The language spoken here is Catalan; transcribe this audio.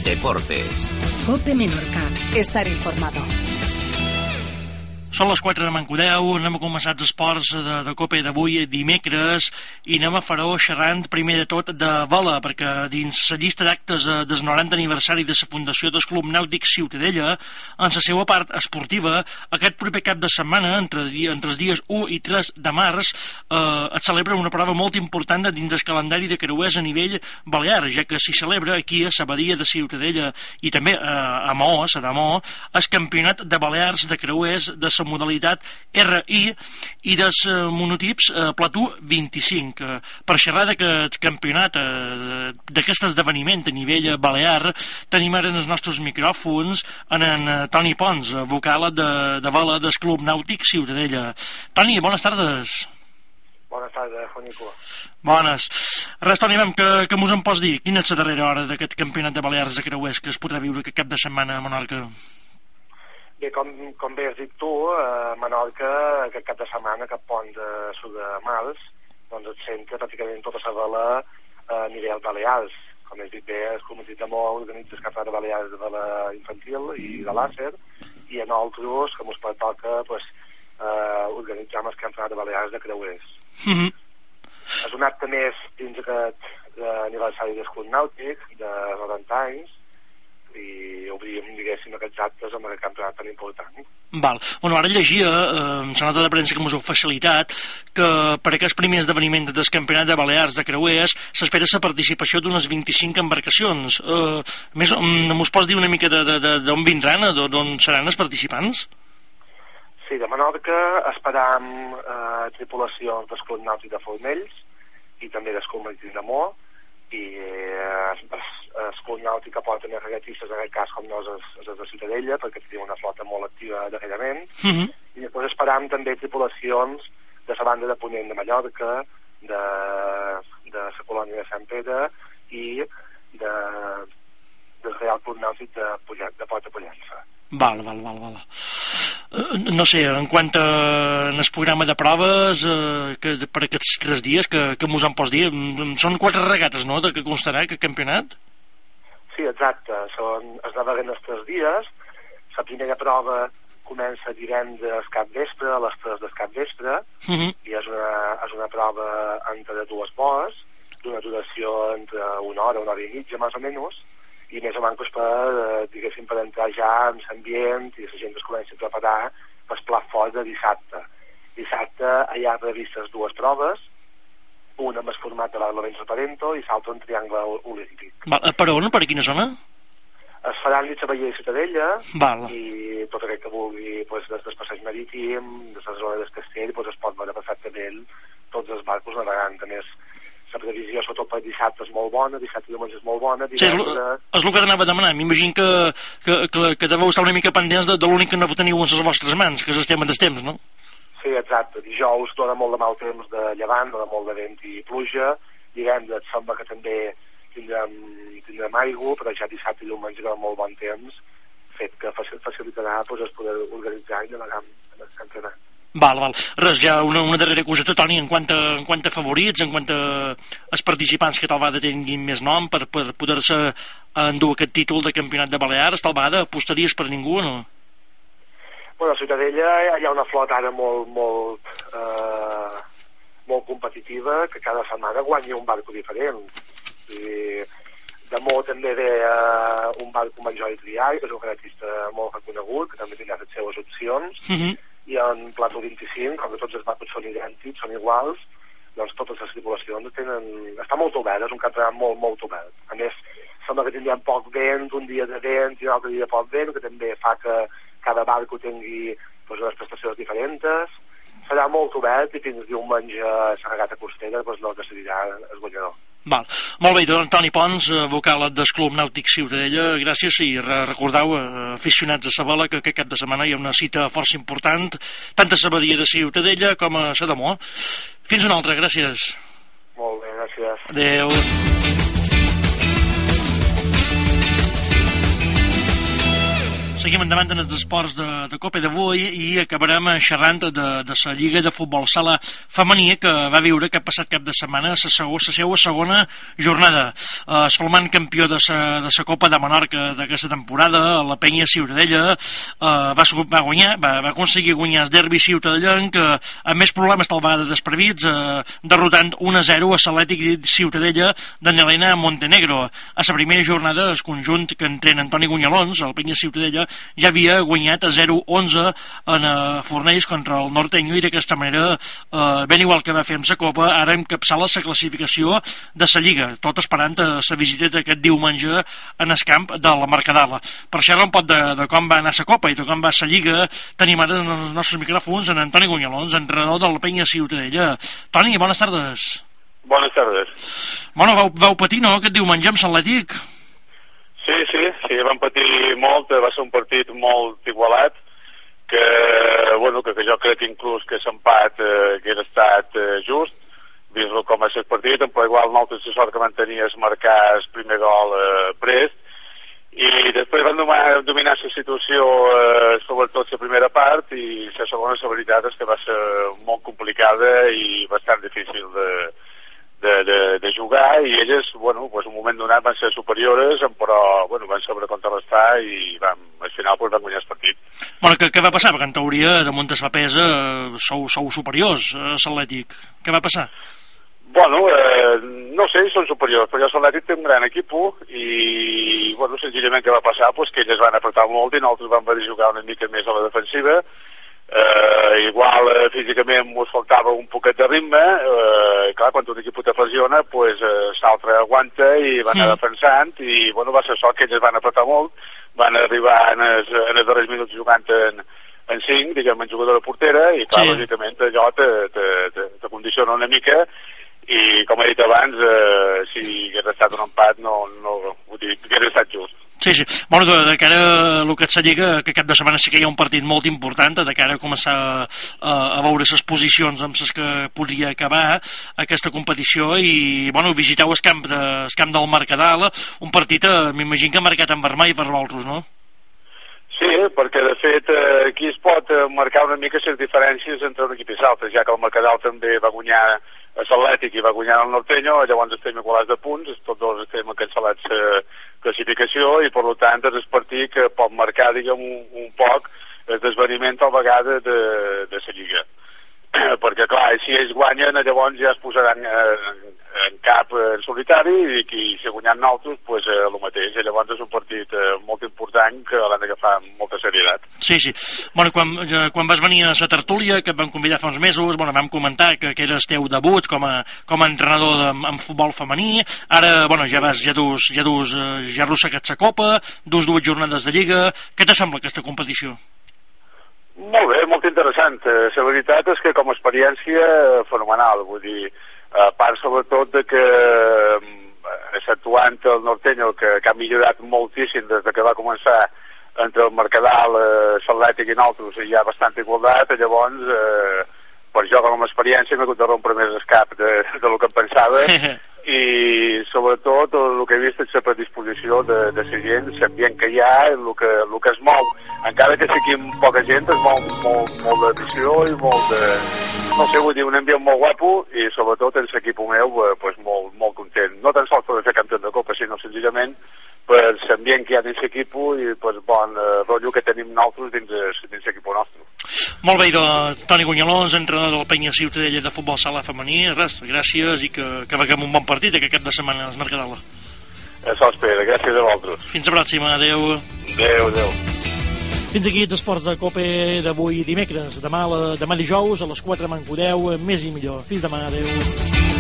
Deportes. COPE Menorca. Estar informado. Són les 4 de Mancodeu, anem a començar els esports de COPE d'avui dimecres i anem a Faró xerrant primer de tot de vela, perquè dins la llista d'actes del 90 aniversari de la fundació del Club Nàutic Ciutadella, en la seva part esportiva, aquest proper cap de setmana, entre els dies 1 i 3 de març, es celebra una prova molt important dins el calendari de creuers a nivell balear, ja que s'hi celebra aquí a la badia de Ciutadella i també a Maó, a Damó, el campionat de Balears de creuers de la modalitat RI i dels monotips Platú 25. Per xerrar d'aquest campionat, d'aquest esdeveniment a nivell balear, tenim ara en els nostres micròfons en Toni Pons, vocal de vela del Club Nàutic Ciutadella. Toni, bones tardes. Bones tardes, Juanico. Bones. Res, Toni, que mos en pots dir? Quina és la darrera hora d'aquest campionat de Balears de creuers que es podrà viure aquest cap de setmana a Menorca? Bé, com bé has dit tu, a Menorca aquest cap de setmana, cap pont de sud de març, doncs et centra pràcticament tota la vela a nivell Balears. Com has dit bé, el Comitè de Mó organitza el campionat de Balears de vela infantil i de làser, i a nosaltres, que ens pertoca, organitzam el campionat de Balears de creuers. És un acte més dins aquest aniversari del Club Nàutic de 90 anys, i obríem, diguéssim, aquests actes amb aquest campionat tan important. Val. Bueno, ara llegia, en la nota de premsa que m'ho heu facilitat, que per aquests primers esdeveniments del campionat de Balears de creuers s'espera la participació d'unes 25 embarcacions. Més, m'ho pots dir una mica d'on vindran, d'on seran els participants? Sí, de Menorca esperam tripulacions del Club Nàutic de Fornells i també del Club Marítim de Mó, i el Club Nàutic aporta més regatistes, en aquest cas com no és de Ciutadella, perquè tenim una flota molt activa darrerament, i després esperam també tripulacions de la banda de Ponent de Mallorca, de la colònia de Sant Pere i del Real Club Nàutic de Port de Pollença. Val. No sé, en quant al programa de proves per aquests 3 dies que mos en pots dir, són 4 regates, no?, de què constarà aquest campionat? Sí, exacte, es naveguen els 3 dies. La primera prova comença divendres capvespre, a les 3 del capvespre, i és una prova entre 2 bots, d'una duració entre una hora i mitja, més o menys, i més o menys per entrar ja en l'ambient i la gent es comença a preparar pel plat fort de dissabte. Dissabte hi ha previstes 2 proves, una amb el format de l'Arlovens Parento i l'altra en triangle olímpic. Per on? Per quina zona? Es faran dins la Badia de Ciutadella. I tot aquell que vulgui des del passeig marítim, des de la zona del castell, es pot veure perfectament tots els barcos navegant. A més, la previsió sobretot per dissabte és molt bona, dissabte i diumenge és molt bona. Sí, és el que anava a demanar. M'imagino que deveu estar una mica pendents de l'únic que no teniu en les vostres mans, que és el tema dels temps, no? Sí, exacte. Dijous dona molt de mal temps de llevant, dona molt de vent i pluja. Divendres sembla que també tindrem aigua, però ja dissabte i diumenge dona molt bon temps, fet que facilitarà es poder organitzar i navegar en el campionat. Val. Res, ja una darrera coseta, Toni, en quant a favorits, en quant a els participants que tal vegada tinguin més nom per poder-se endur aquest títol de campionat de Balears, tal vegada apostaries per ningú o no? Bueno, a Ciutadella hi ha una flota ara molt competitiva, que cada setmana guanya un barco diferent. De Mó també ve un barco amb en Jordi Triay, que és un regatista molt reconegut, que també tindrà les seves opcions, i en Plató 25, com que tots els barcos són idèntics, són iguals, doncs totes les tripulacions està molt obert, és un campionat molt obert. A més, sembla que tindrem poc vent, un dia de vent i un altre dia de poc vent, que també fa que cada barco tingui unes prestacions diferents. Serà molt obert i fins diumenge a la regata costera no es decidirà el guanyador. Val. Molt bé, doncs, Toni Pons, vocal del Club Nàutic Ciutadella, gràcies, i recordeu, aficionats a la vela, que aquest cap de setmana hi ha una cita força important, tant a la badia de Ciutadella com a la de Mó. Fins una altra, gràcies. Molt bé, gràcies. Adéu. Seguim seguim endavant en els esports de Copa d'avui i acabarem xerrant de la Lliga de Futbol Sala Femení que va viure aquest passat cap de setmana la seva segona jornada. El flamant campió de la Copa de Menorca d'aquesta temporada, la Penya Ciutadella, va aconseguir guanyar el derbi ciutadellenc amb més problemes tal vegada desprevits, derrotant 1-0 a l'Atlètic Ciutadella d'Anelena Montenegro. A la primera jornada, el conjunt que entrena Antoni Gunyalons, el Penya Ciutadella, ja havia guanyat a 0-11 en Fornells contra el Norteño i d'aquesta manera, ben igual que va fer amb la Copa, ara encapçala la classificació de la Lliga, tot esperant la visita d'aquest diumenge en el camp del Mercadal. Per xerrar un pot de com va anar la Copa i de com va la Lliga, tenim ara en els nostres micròfons en Antoni Gunyalons, entrenador del Penya Ciutadella. Toni, bones tardes. Bones tardes. Bueno, vau patir, no?, aquest diumenge amb l'Atlètic? Sí, vam patir molt, va ser un partit molt igualat, que jo crec inclús que l'empat hagués estat just, vist com va ser el partit, però igual nosaltres la sort que van tenir és marcar el primer gol prest, i després van dominar la situació, sobretot la primera part, i la segona, la veritat, és que va ser molt complicada i bastant difícil de jugar, i elles, un moment donat van ser superiores, però van sobrecontrarrestar i al final van guanyar el partit. Què va passar? Perquè en teoria, damunt de la pesa, sou superiors a l'Atlètic. Què va passar? No sé si són superiors, però l'Atlètic té un gran equip i, senzillament què va passar? Que elles van apretar molt i nosaltres vam haver de jugar una mica més a la defensiva. Igual físicament ens faltava un poquet de ritme, clar, quan un equip te pressiona l'altre aguanta i va anar defensant i va ser sort que ells van apretar molt, van arribar en els darrers minuts jugant en 5, diguem, en jugadora portera, i clar, lògicament allò te condiciona una mica, i com he dit abans, si hagués estat un empat hagués estat just. Sí. De cara a el que és la Lliga, que cap de setmana sí que hi ha un partit molt important, de cara a començar a veure les posicions amb les que podria acabar aquesta competició, i visiteu el camp del Mercadal, un partit m'imagino que ha marcat en vermell per vosaltres, no? Sí, perquè de fet aquí es pot marcar una mica les diferències entre un equip i l'altre, ja que el Mercadal també va guanyar a l'Atlètic i va guanyar el Norteño, llavors estem igualats de punts, tots dos estem cancel·lats classificació, i per tant és el partit que pot marcar, diguem, un poc el desveniment a la vegada de la Lliga. Perquè clar, si ells guanyen, llavors ja es posaran en cap en solitari, i si guanyen nosaltres, el mateix. Llavors és un partit molt important que l'han d'agafar amb molta serietat. Sí. Quan vas venir a la tertúlia, que et van convidar fa uns mesos, vam comentar que era el teu debut com a entrenador en futbol femení. Ara, ja arrossegats la Copa, dues jornades de Lliga. Què t'assembla aquesta competició? Molt bé, molt interessant. La veritat és que com a experiència fenomenal, vull dir, a part sobretot de que exceptuant el Norteño, que ha millorat moltíssim des que va començar entre el Mercadal, l'Atlètic i nosaltres, hi ha bastant igualtat, llavors per jo com a experiència m'he hagut de rompre més el cap de lo que em pensava, i sobretot el que he vist és la predisposició de la gent, l'ambient que hi ha, el que es mou, encara que sigui amb poca gent, es mou molt d'atenció i molt de, no sé, vull dir, un ambient molt guapo, i sobretot en l'equip meu molt content, no tan sols per fer campió de Copa, sinó senzillament per l'ambient que hi ha dins l'equip i per bon rotllo que tenim nosaltres dins l'equip nostre. Molt bé, Toni Gunyalons, entrenador del Penya Ciutadella de futbol sala femení, gràcies i que veiem un bon partit aquest cap de setmana al Mercadal. Això espera, gràcies a vosaltres. Fins la pròxima, adeu. Adeu. Fins aquí els esports de Copa d'avui dimecres. Demà dijous a les 4 me'n codeu, més i millor. Fins demà, adeu.